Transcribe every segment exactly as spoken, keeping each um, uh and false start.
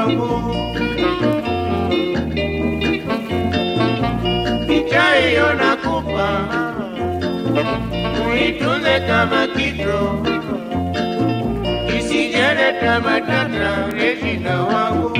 wangu, picha hiyo nakupa, uitunze kama kito, isijeleta matata Regina wangu.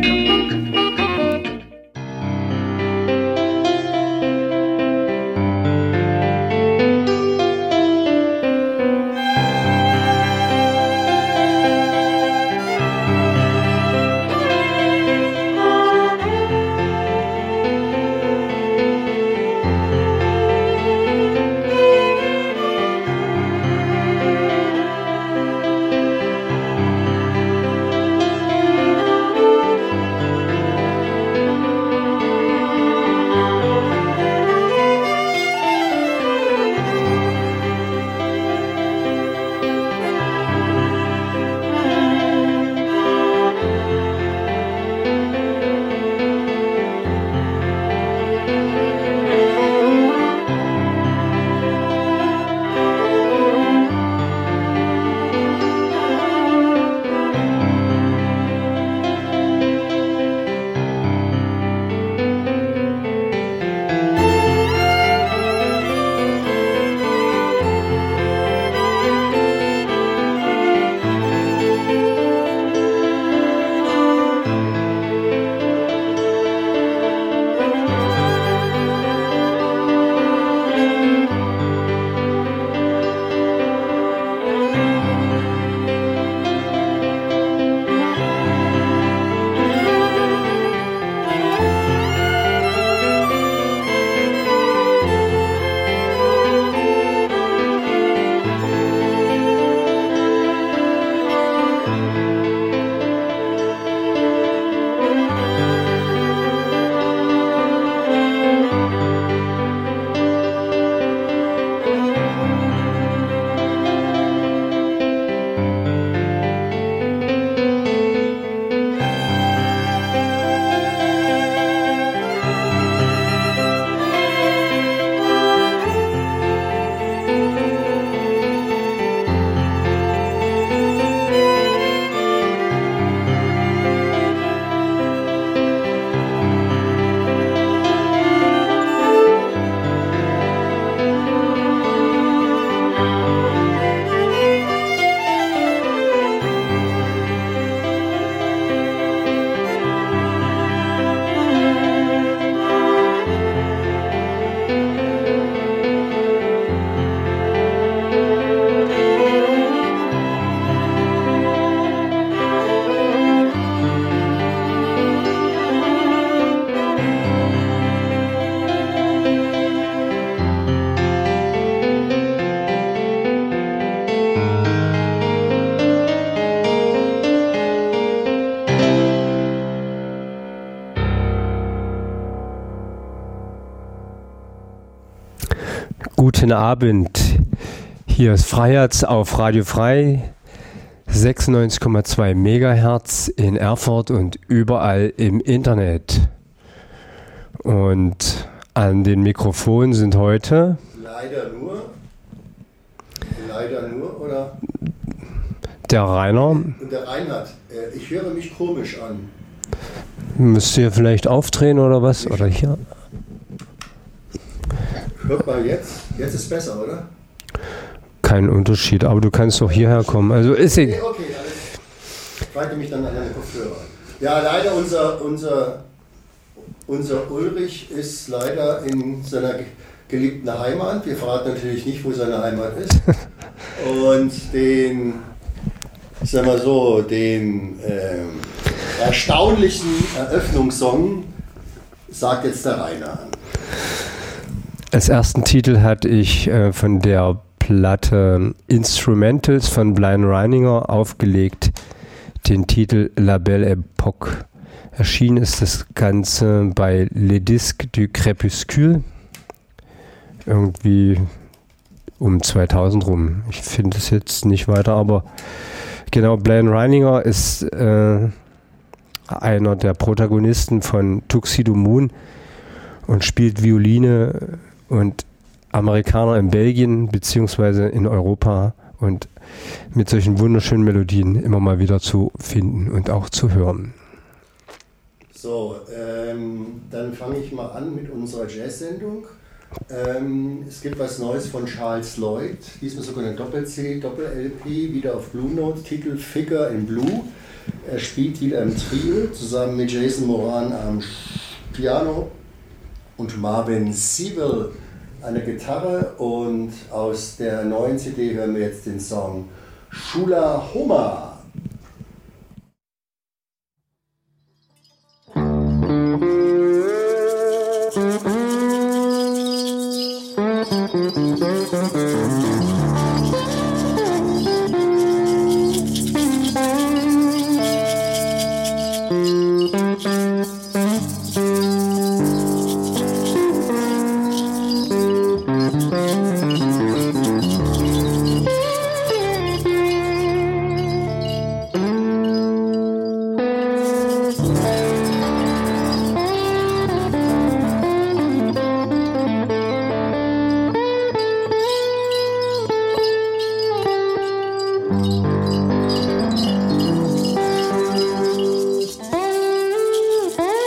Guten Abend, hier ist Freiherz auf Radio Frei, sechsundneunzig Komma zwei Megahertz in Erfurt und überall im Internet. Und an den Mikrofonen sind heute... Leider nur? Leider nur, oder? Der Rainer. Und der Reinhard. Ich höre mich komisch an. Müsst ihr vielleicht aufdrehen oder was? Oder hier? Hört mal jetzt. Jetzt ist besser, oder? Kein Unterschied, aber du kannst doch hierher kommen. Also ist okay, okay, alles. Ich weite mich dann an deine Kopfhörer. Ja, leider unser, unser, unser Ulrich ist leider in seiner geliebten Heimat. Wir verraten natürlich nicht, wo seine Heimat ist. Und den, ich sag mal so, den ähm, erstaunlichen Eröffnungssong sagt jetzt der Rainer an. Als ersten Titel hatte ich äh, von der Platte Instrumentals von Blind Reininger aufgelegt, den Titel La Belle Époque. Erschienen ist das Ganze bei Les Disques du Crépuscule, irgendwie um zweitausend rum. Ich finde es jetzt nicht weiter, aber genau, Blind Reininger ist äh, einer der Protagonisten von Tuxedo Moon und spielt Violine und Amerikaner in Belgien beziehungsweise in Europa und mit solchen wunderschönen Melodien immer mal wieder zu finden und auch zu hören. So, ähm, dann fange ich mal an mit unserer Jazz-Sendung. Ähm, es gibt was Neues von Charles Lloyd, diesmal sogar eine Doppel-C, Doppel-L P, wieder auf Blue Note, Titel Figure in Blue. Er spielt wieder im Trio, zusammen mit Jason Moran am Piano und Marvin Siebel an der Gitarre. Und aus der neuen C D hören wir jetzt den Song Shula Homa. Thank you.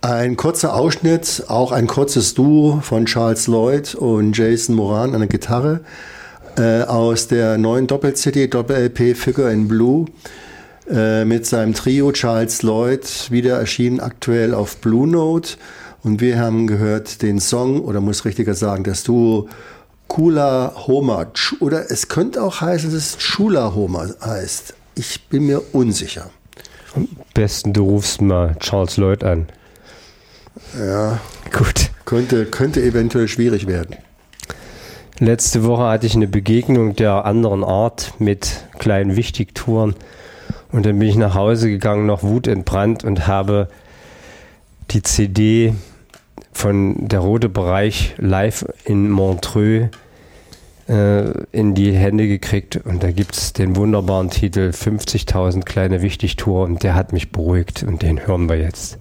Ein kurzer Ausschnitt, auch ein kurzes Duo von Charles Lloyd und Jason Moran an der Gitarre äh, aus der neuen Doppel-C D, Doppel-L P Figure in Blue äh, mit seinem Trio Charles Lloyd, wieder erschienen aktuell auf Blue Note. Und wir haben gehört den Song, oder muss richtiger sagen, das Duo Kula Homa. Oder es könnte auch heißen, dass es Chula Homa heißt. Ich bin mir unsicher. Am besten du rufst mal Charles Lloyd an. Ja, gut. Könnte, könnte eventuell schwierig werden. Letzte Woche hatte ich eine Begegnung der anderen Art mit kleinen Wichtigtouren und dann bin ich nach Hause gegangen, noch wutentbrannt und habe die C D von der Rote Bereich live in Montreux äh, in die Hände gekriegt und da gibt es den wunderbaren Titel fünfzigtausend kleine Wichtigtour und der hat mich beruhigt und den hören wir jetzt.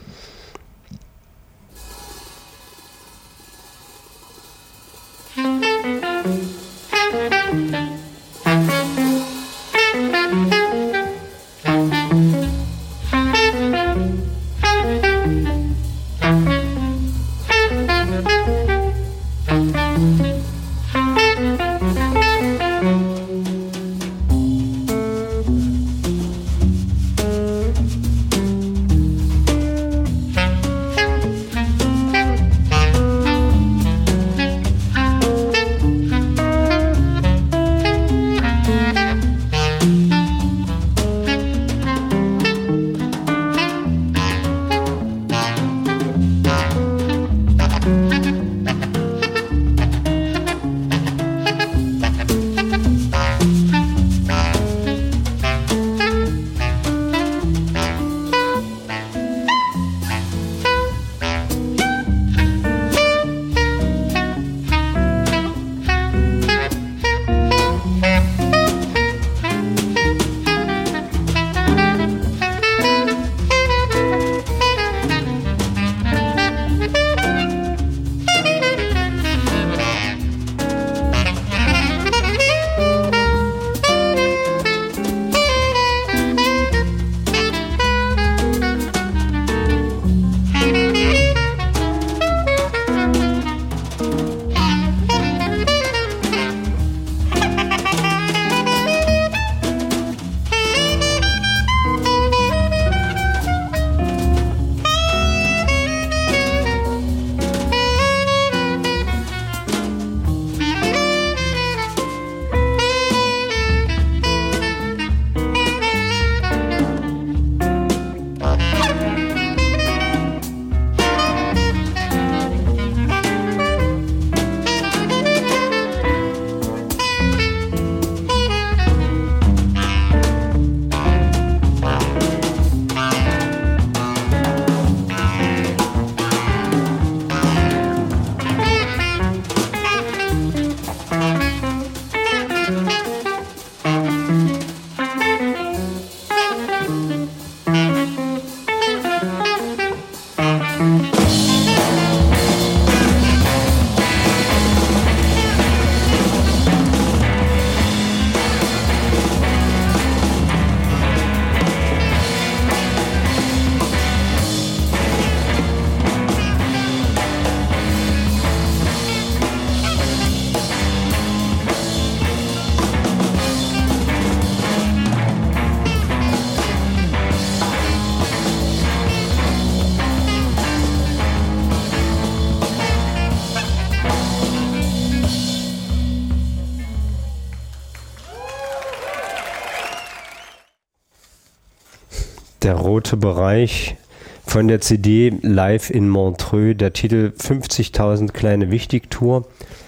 Der rote Bereich von der C D Live in Montreux, der Titel fünfzigtausend kleine Wichtigtour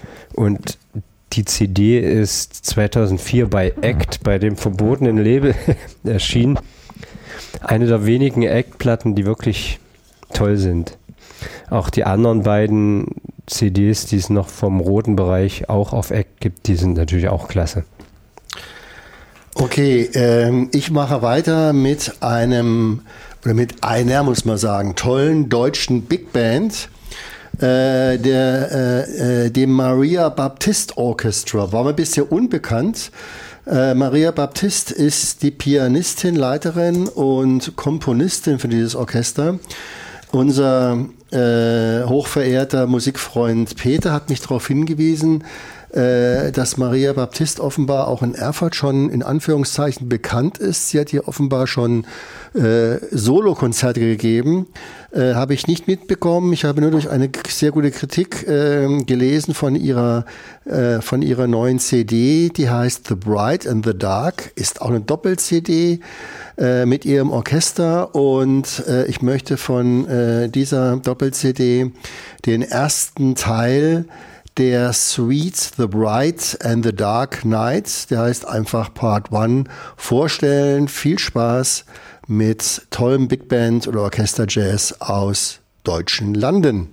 und die C D ist zweitausendvier bei Act, bei dem verbotenen Label erschienen. Eine der wenigen Act-Platten, die wirklich toll sind. Auch die anderen beiden C Ds, die es noch vom roten Bereich auch auf Act gibt, die sind natürlich auch klasse. Okay, ähm, ich mache weiter mit einem, oder mit einer, muss man sagen, tollen deutschen Big Band, äh, der, äh, dem Maria Baptist Orchestra. War mir bisher unbekannt. Äh, Maria Baptist ist die Pianistin, Leiterin und Komponistin für dieses Orchester. unser äh, hochverehrter Musikfreund Peter hat mich darauf hingewiesen, äh, dass Maria Baptist offenbar auch in Erfurt schon in Anführungszeichen bekannt ist. Sie hat hier offenbar schon äh, Solokonzerte gegeben. Äh, habe ich nicht mitbekommen. Ich habe nur durch eine sehr gute Kritik äh, gelesen von ihrer, äh, von ihrer neuen C D, die heißt The Bright and the Dark, ist auch eine Doppel-C D äh, mit ihrem Orchester, und äh, ich möchte von äh, dieser Doppel-C D den ersten Teil der Suite The Bright and the Dark Night, der heißt einfach Part eins, vorstellen. Viel Spaß mit tollem Big Band oder Orchester-Jazz aus deutschen Landen.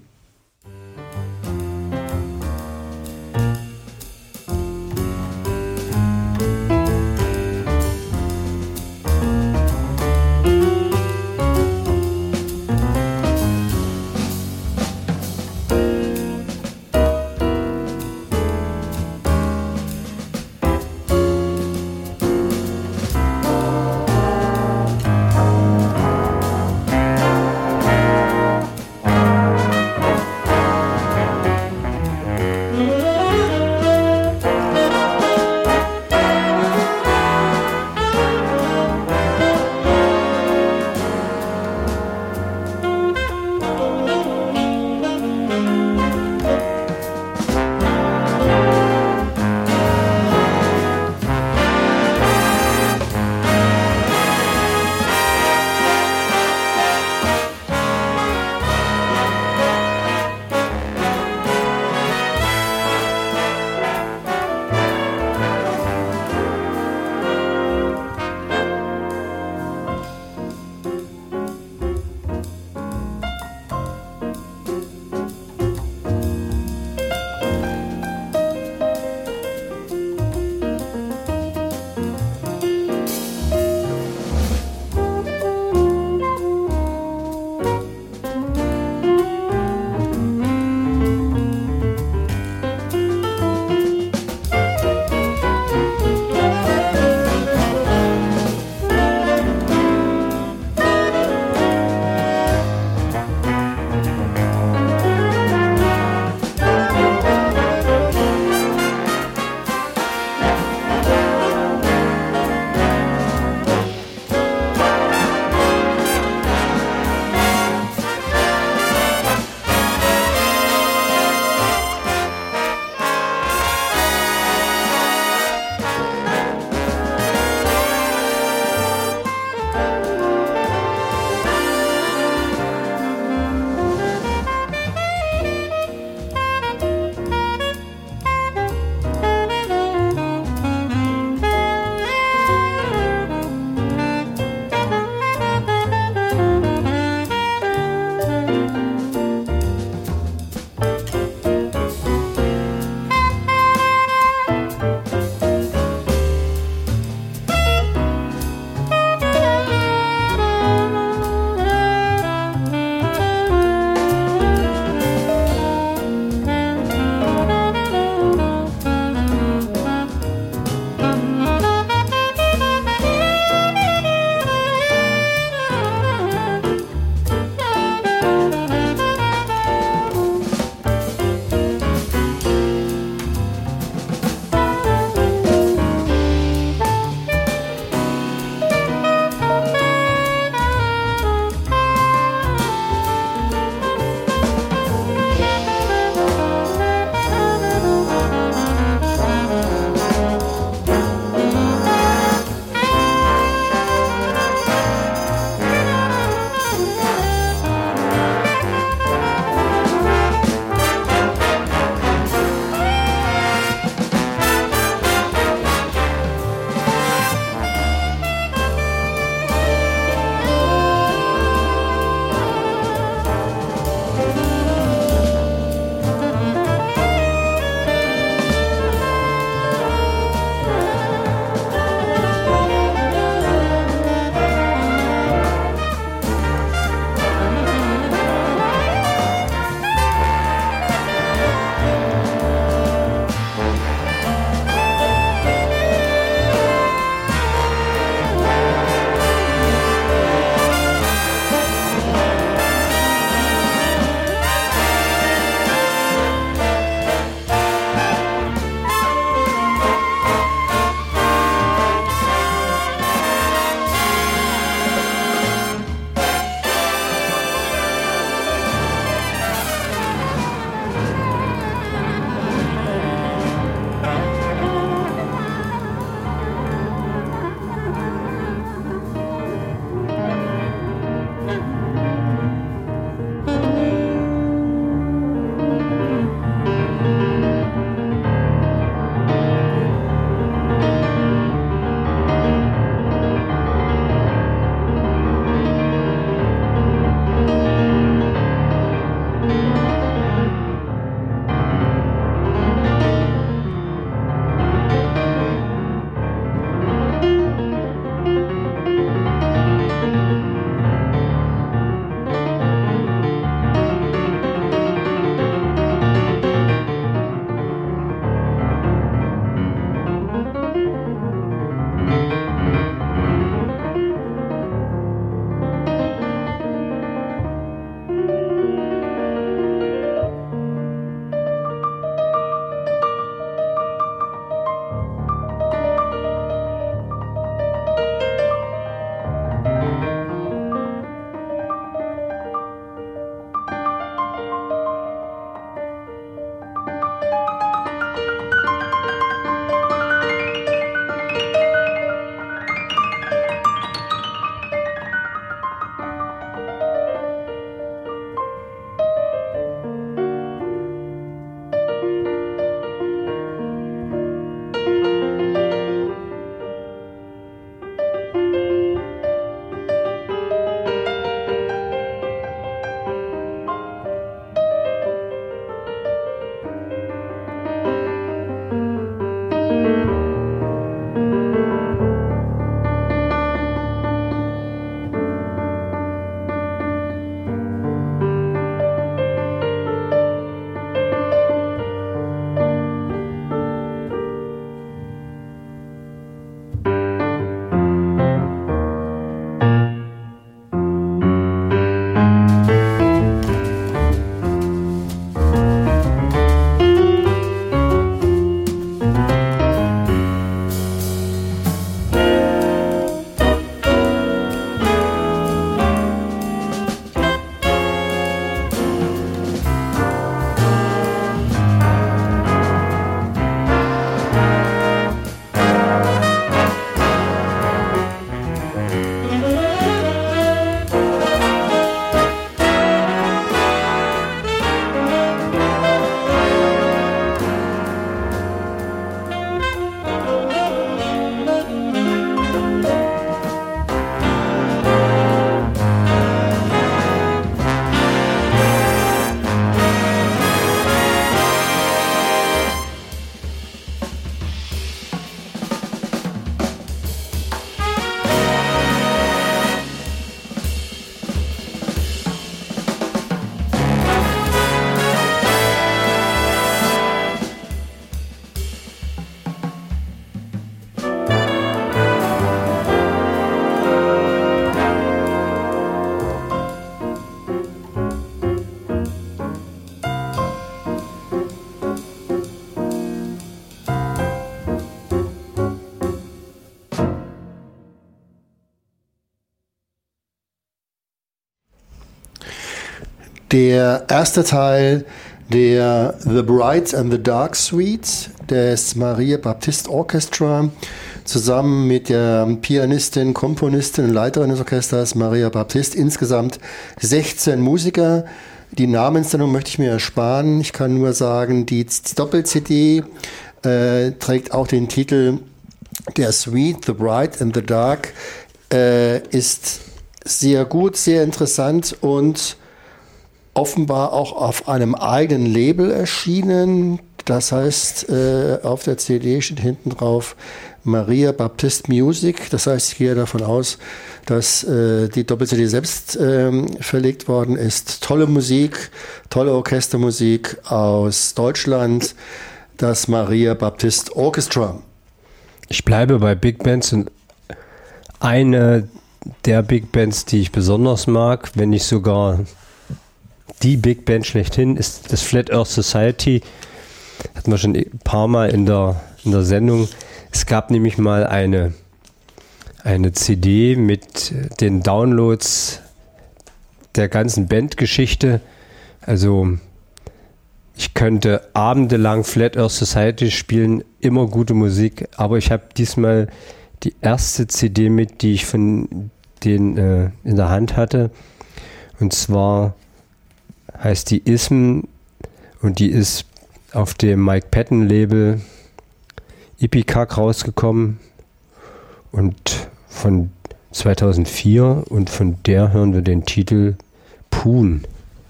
der erste Teil der The Bright and the Dark Suite des Maria Baptiste Orchestra zusammen mit der Pianistin, Komponistin und Leiterin des Orchesters Maria Baptiste. Insgesamt sechzehn Musiker. Die Namensnennung möchte ich mir ersparen. Ich kann nur sagen, die Doppel-C D äh, trägt auch den Titel der Suite, The Bright and the Dark, äh, ist sehr gut, sehr interessant und offenbar auch auf einem eigenen Label erschienen. Das heißt, äh, auf der C D steht hinten drauf Maria Baptiste Music. Das heißt, ich gehe davon aus, dass äh, die Doppel-C D selbst ähm, verlegt worden ist. Tolle Musik, tolle Orchestermusik aus Deutschland, das Maria Baptiste Orchestra. Ich bleibe bei Big Bands und eine der Big Bands, die ich besonders mag, wenn nicht sogar die Big Band schlechthin, ist das Flat Earth Society. Hatten wir schon ein paar Mal in der, in der Sendung. Es gab nämlich mal eine, eine C D mit den Downloads der ganzen Bandgeschichte. Also ich könnte abendelang Flat Earth Society spielen, immer gute Musik, aber ich habe diesmal die erste C D mit, die ich von denen äh, in der Hand hatte. Und zwar heißt die Ism und die ist auf dem Mike Patton Label Ipecac rausgekommen und von zweitausendvier und von der hören wir den Titel Poon.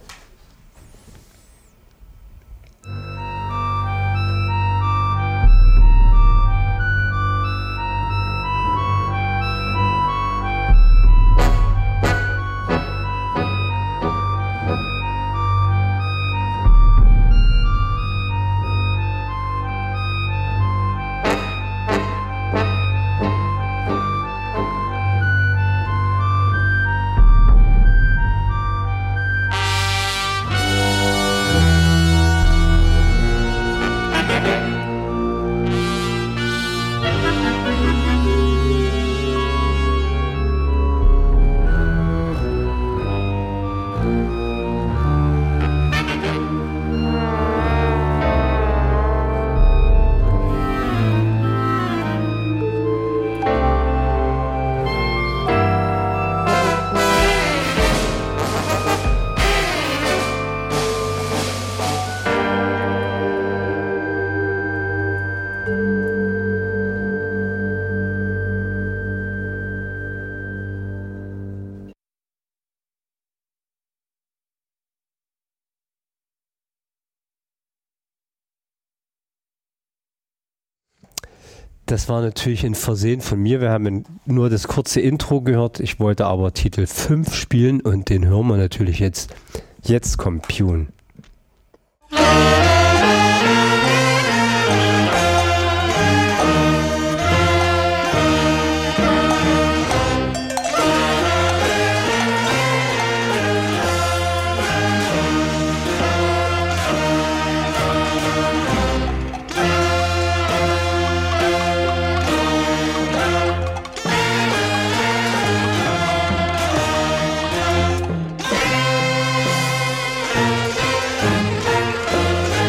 Das war natürlich ein Versehen von mir. Wir haben nur das kurze Intro gehört. Ich wollte aber Titel fünf spielen und den hören wir natürlich jetzt. Jetzt kommt Poon. Thank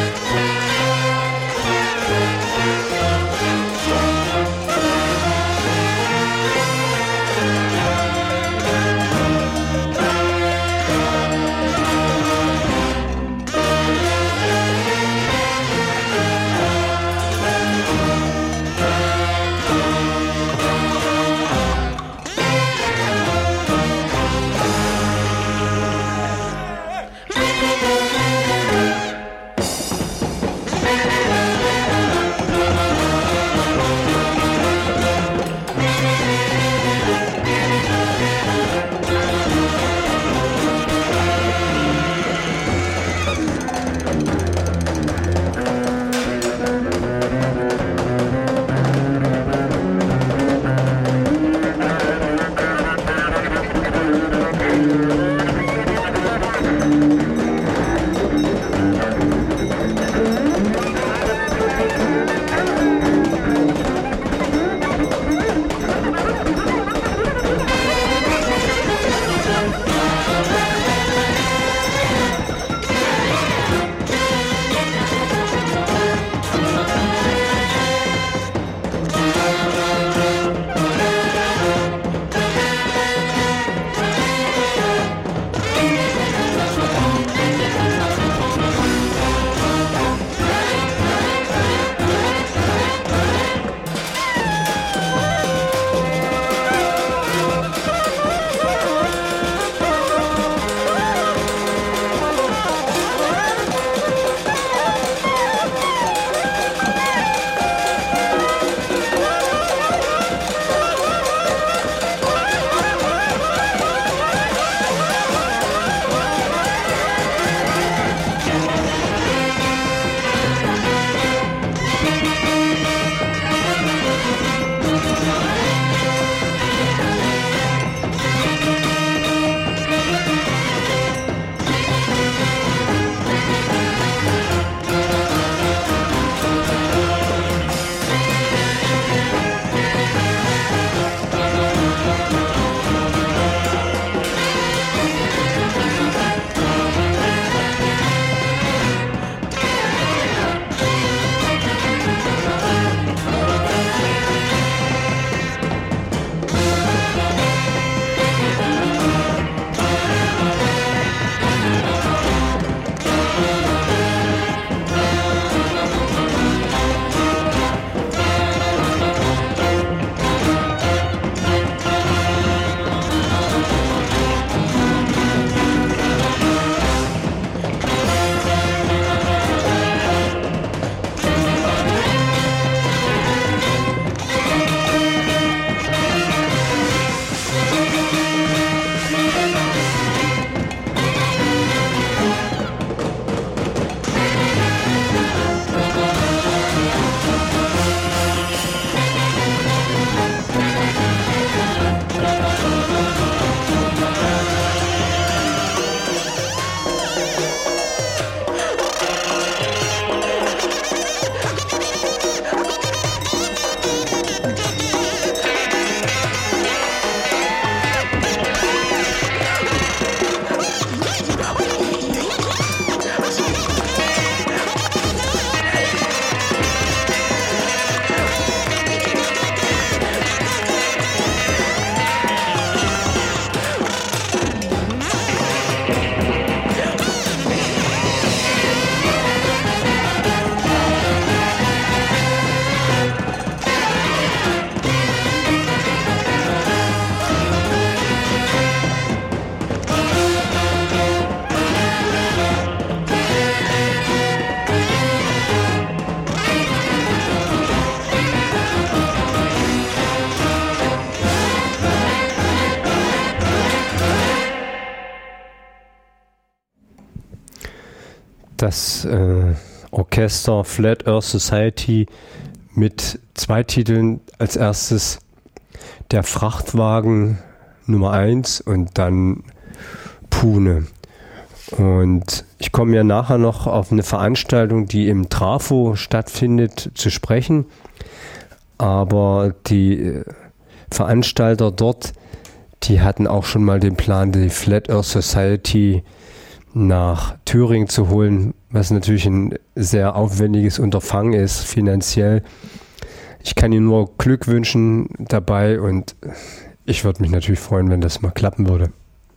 das äh, Orchester Flat Earth Society mit zwei Titeln. Als erstes der Frachtwagen Nummer eins und dann Pune. Und ich komme ja nachher noch auf eine Veranstaltung, die im Trafo stattfindet, zu sprechen. Aber die Veranstalter dort, die hatten auch schon mal den Plan, die Flat Earth Society nach Thüringen zu holen, was natürlich ein sehr aufwendiges Unterfangen ist, finanziell. Ich kann Ihnen nur Glück wünschen dabei und ich würde mich natürlich freuen, wenn das mal klappen würde.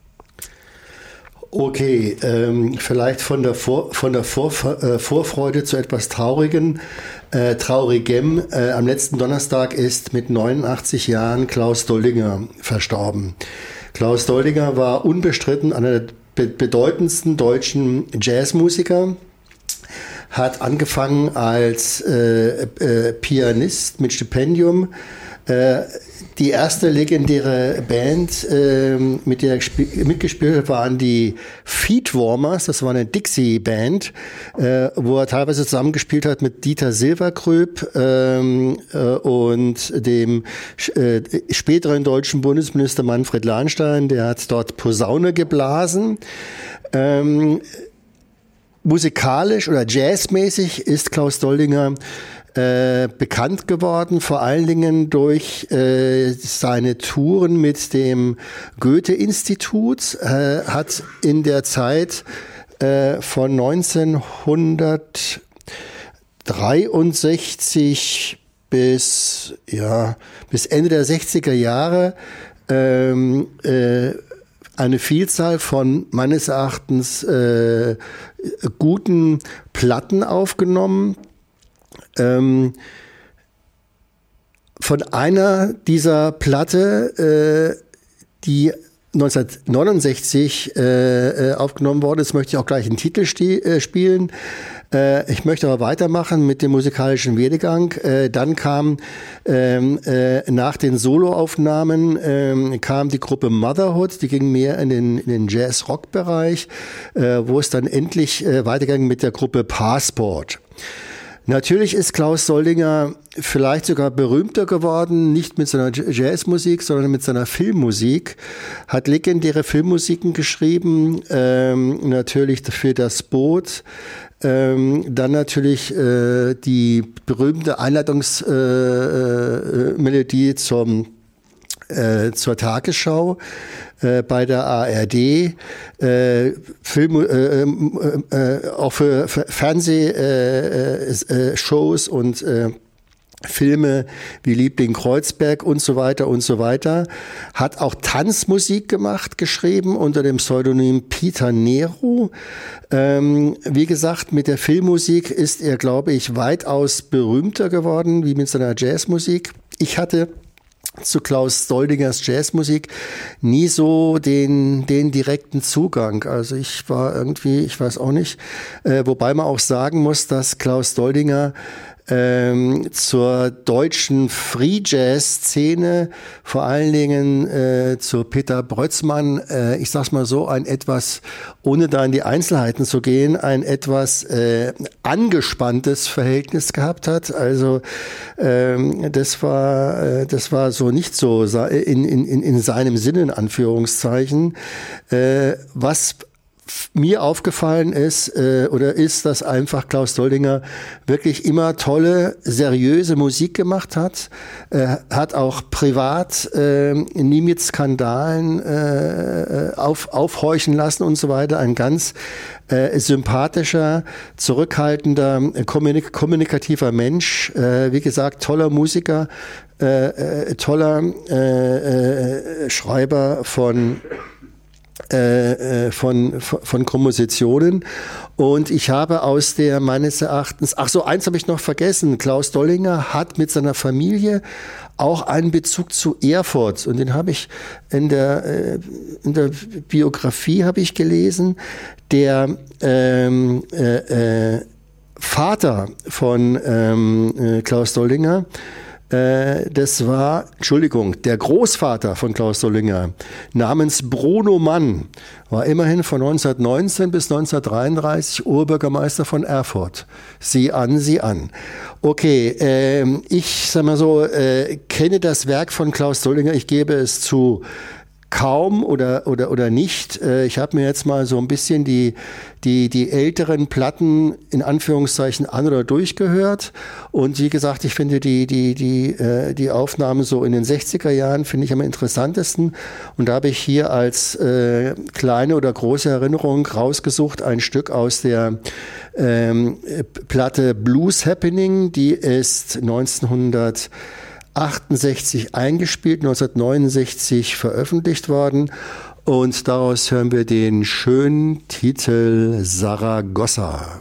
Okay, ähm, vielleicht von der, Vor, von der Vor, äh, Vorfreude zu etwas Traurigen, äh, Traurigem. Äh, am letzten Donnerstag ist mit neunundachtzig Jahren Klaus Doldinger verstorben. Klaus Doldinger war unbestritten einer der be- bedeutendsten deutschen Jazzmusiker. Hat angefangen als äh, äh, Pianist mit Stipendium. Äh, die erste legendäre Band, äh, mit der er gesp- mitgespielt hat, waren die Feetwarmers. Das war eine Dixie-Band, äh, wo er teilweise zusammengespielt hat mit Dieter Silvergröb ähm, äh, und dem äh, späteren deutschen Bundesminister Manfred Lahnstein. Der hat dort Posaune geblasen. Ähm, Musikalisch oder jazzmäßig ist Klaus Doldinger äh, bekannt geworden, vor allen Dingen durch äh, seine Touren mit dem Goethe-Institut, äh, hat in der Zeit äh, von neunzehnhundertdreiundsechzig bis, ja, bis Ende der sechziger Jahre ähm, äh, eine Vielzahl von meines Erachtens äh, guten Platten aufgenommen. Ähm, von einer dieser Platte, äh, die neunzehnhundertneunundsechzig äh, aufgenommen worden ist, möchte ich auch gleich einen Titel sti- äh, spielen. Äh, ich möchte aber weitermachen mit dem musikalischen Werdegang. Äh, dann kam ähm, äh, nach den Soloaufnahmen ähm, kam die Gruppe Motherhood, die ging mehr in den, in den Jazz-Rock-Bereich, äh, wo es dann endlich äh, weiterging mit der Gruppe Passport. Natürlich ist Klaus Doldinger vielleicht sogar berühmter geworden, nicht mit seiner Jazzmusik, sondern mit seiner Filmmusik. Hat legendäre Filmmusiken geschrieben, ähm, natürlich für Das Boot. Ähm, dann natürlich äh, die berühmte Einleitungsmelodie äh, zum äh, zur Tagesschau äh, bei der A R D, äh, Film, äh, äh, auch für, für Fernsehshows äh, äh, und äh, Filme wie Liebling Kreuzberg und so weiter und so weiter. Hat auch Tanzmusik gemacht, geschrieben unter dem Pseudonym Peter Nero. Ähm, wie gesagt, mit der Filmmusik ist er, glaube ich, weitaus berühmter geworden, wie mit seiner Jazzmusik. Ich hatte zu Klaus Doldingers Jazzmusik nie so den, den direkten Zugang. Also ich war irgendwie, ich weiß auch nicht, äh, wobei man auch sagen muss, dass Klaus Doldinger ähm, zur deutschen Free-Jazz-Szene, vor allen Dingen äh, zu Peter Brötzmann, äh, ich sag's mal so, ein etwas, ohne da in die Einzelheiten zu gehen, ein etwas äh, angespanntes Verhältnis gehabt hat. Also ähm, das war äh, das war so nicht so in, in, in seinem Sinne, in Anführungszeichen. Äh, was mir aufgefallen ist äh, oder ist, dass einfach Klaus Doldinger wirklich immer tolle, seriöse Musik gemacht hat, äh, hat auch privat äh, nie mit Skandalen äh, auf, aufhorchen lassen und so weiter. Ein ganz äh, sympathischer, zurückhaltender, kommunik- kommunikativer Mensch, äh, wie gesagt, toller Musiker, äh, äh, toller äh, äh, Schreiber von Äh, von, von Kompositionen. Und ich habe aus der meines Erachtens, ach so, eins habe ich noch vergessen, Klaus Doldinger hat mit seiner Familie auch einen Bezug zu Erfurt. Und den habe ich in der, äh, in der Biografie habe ich gelesen. Der ähm, äh, äh, Vater von ähm, äh, Klaus Doldinger Äh, das war, Entschuldigung, der Großvater von Klaus Dollinger namens Bruno Mann war immerhin von neunzehnhundertneunzehn bis neunzehnhundertdreiunddreißig Oberbürgermeister von Erfurt. Sieh an, sieh an. Okay, ähm, ich sag mal so, äh, kenne das Werk von Klaus Dollinger, ich gebe es zu, kaum oder oder oder nicht. Ich habe mir jetzt mal so ein bisschen die die die älteren Platten in Anführungszeichen an oder durchgehört und wie gesagt, ich finde die die die die Aufnahmen so in den sechziger Jahren finde ich am interessantesten und da habe ich hier als äh, kleine oder große Erinnerung rausgesucht ein Stück aus der ähm, Platte Blues Happening, die ist neunzehnhundertachtundsechzig eingespielt, neunzehnhundertneunundsechzig veröffentlicht worden und daraus hören wir den schönen Titel Saragossa.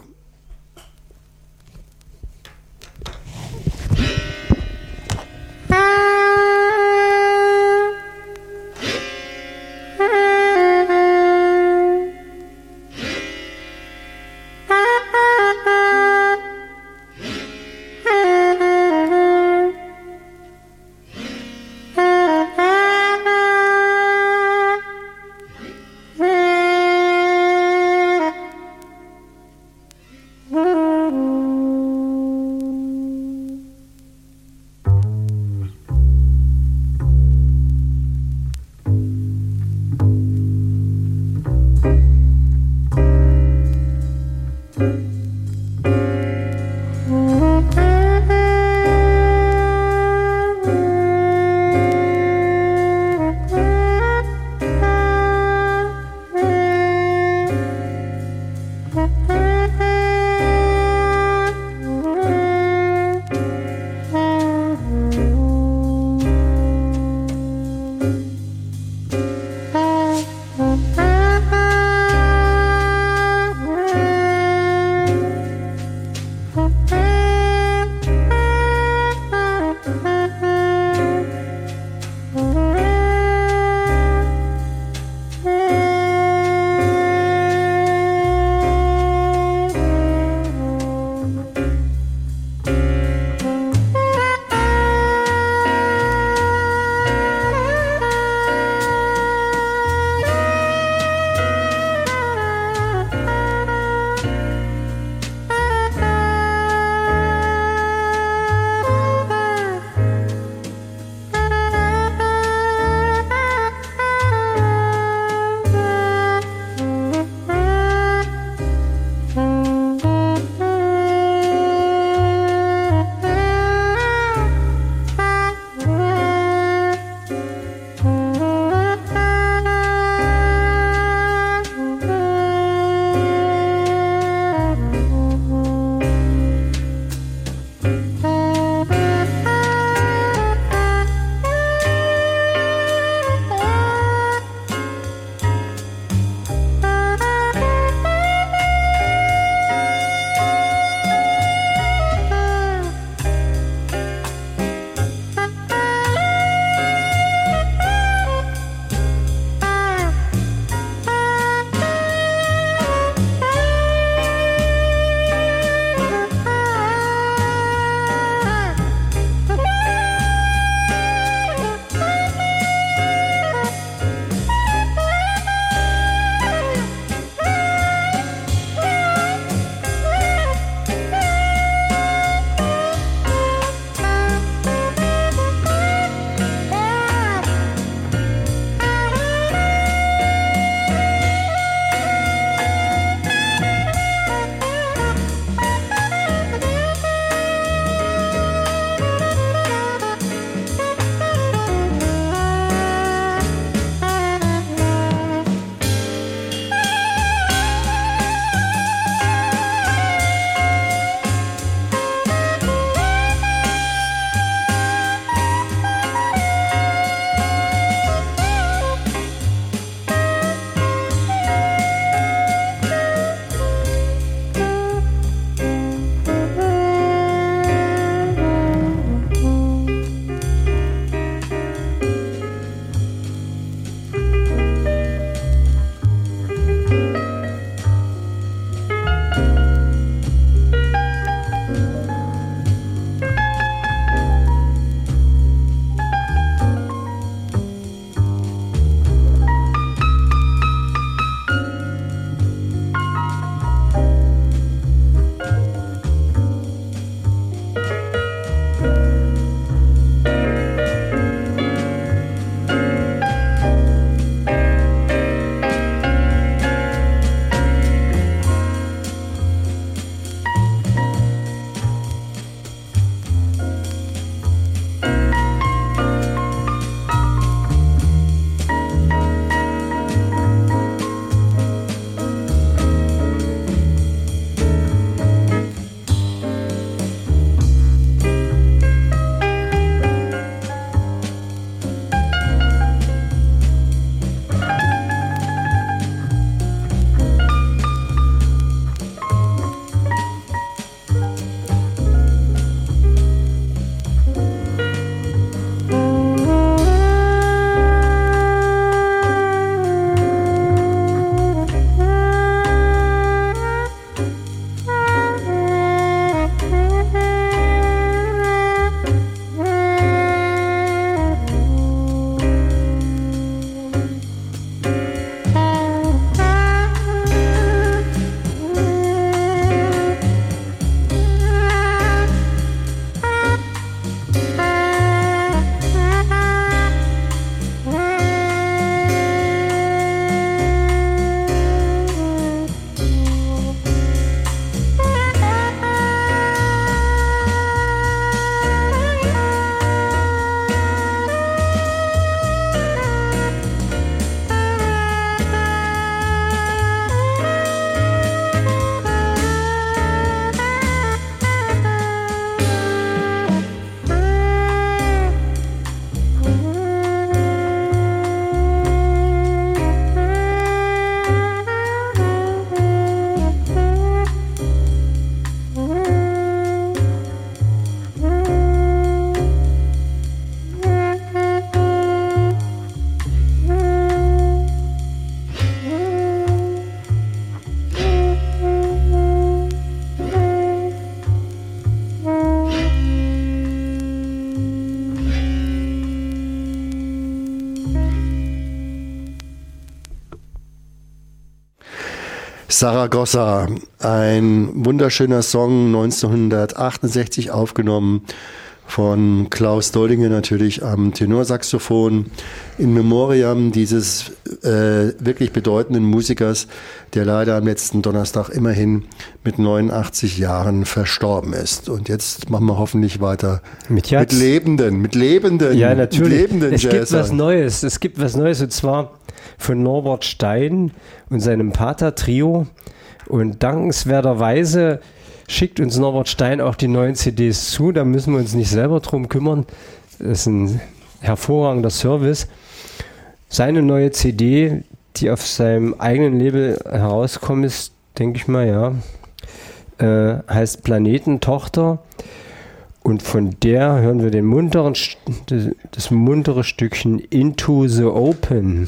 Saragossa, ein wunderschöner Song, neunzehnhundertachtundsechzig aufgenommen von Klaus Doldinger natürlich am Tenorsaxophon in Memoriam dieses äh, wirklich bedeutenden Musikers, der leider am letzten Donnerstag immerhin mit neunundachtzig Jahren verstorben ist. Und jetzt machen wir hoffentlich weiter mit, mit lebenden, mit lebenden, ja, natürlich. Mit lebenden es Jazzern. gibt was Neues. Es gibt was Neues, und zwar von Norbert Stein und seinem Pater-Trio. Und dankenswerterweise schickt uns Norbert Stein auch die neuen C Ds zu. Da müssen wir uns nicht selber drum kümmern. Das ist ein hervorragender Service. Seine neue C D, die auf seinem eigenen Label herauskommt, ist, denke ich mal, ja, äh, heißt Planetentochter. Und von der hören wir den munteren, das muntere Stückchen Into the Open.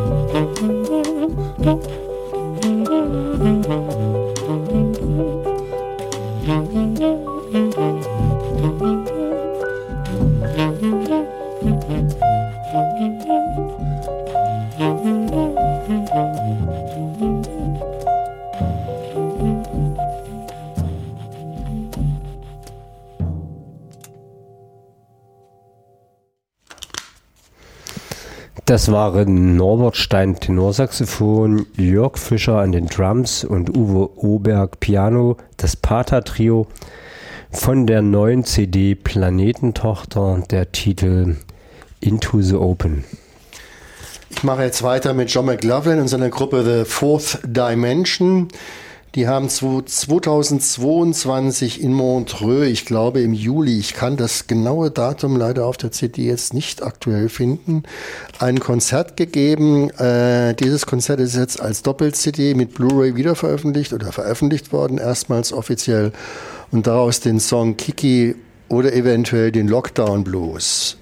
Das waren Norbert Stein Tenorsaxophon, Jörg Fischer an den Drums und Uwe Oberg Piano, das Pata-Trio von der neuen C D Planetentochter, der Titel Into the Open. Ich mache jetzt weiter mit John McLaughlin und seiner Gruppe The Fourth Dimension. Die haben zweitausendzweiundzwanzig in Montreux, ich glaube im Juli, ich kann das genaue Datum leider auf der C D jetzt nicht aktuell finden, ein Konzert gegeben. Äh, dieses Konzert ist jetzt als Doppel-C D mit Blu-ray wiederveröffentlicht oder veröffentlicht worden, erstmals offiziell. Und daraus den Song Kiki oder eventuell den Lockdown Blues.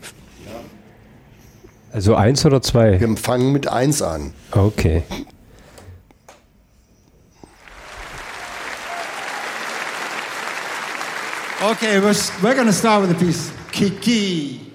Also eins oder zwei? Wir fangen mit eins an. Okay. Okay, we're, we're going to start with the piece Kiki.